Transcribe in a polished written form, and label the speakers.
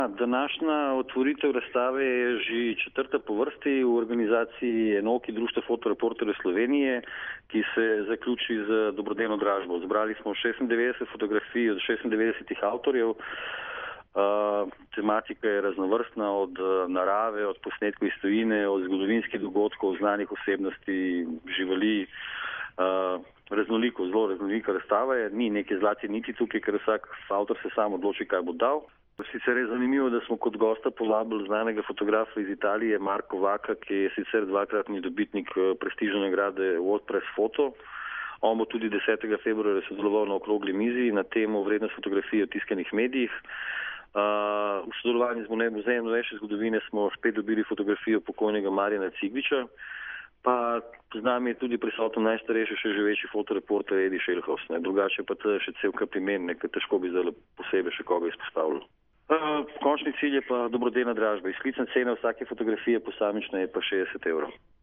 Speaker 1: Današnja otvoritev razstave je že četrta po vrsti v organizaciji Enoki Društva fotoreporterjev Slovenije, ki se zaključi z dobrodelno dražbo. Zbrali smo 96 fotografij od 96 avtorjev. Tematika je raznovrstna, od narave, od posnetkov iz tujine, od zgodovinskih dogodkov, znanih osebnosti, živali. Zelo raznolika razstava je, ni neke zlate niti tukaj, ker vsak avtor se sam odloči, kaj bo dal. Sicer je zanimivo, da smo kot gosta povabili znanega fotografa iz Italije, Marko Vaka, ki je sicer dvakratni dobitnik prestižne nagrade WordPress Foto. On bo tudi 10. februarja sodeloval na okrogli mizi na temo vrednost fotografije v tiskanih medijih. V sodelovanju z Muzejem novejše zgodovine smo spet dobili fotografijo pokojnega Marjana Cigviča, pa z nami je tudi prisoten najstarejši še živeči fotoreporter Edi Šelhovs. Drugače pa to je še cel kup imen, težko bi zdaj posebej še koga izpostavljal. Končni cilj je pa dobrodelna dražba. Izklicna cena vsake fotografije posamična je pa 60 €.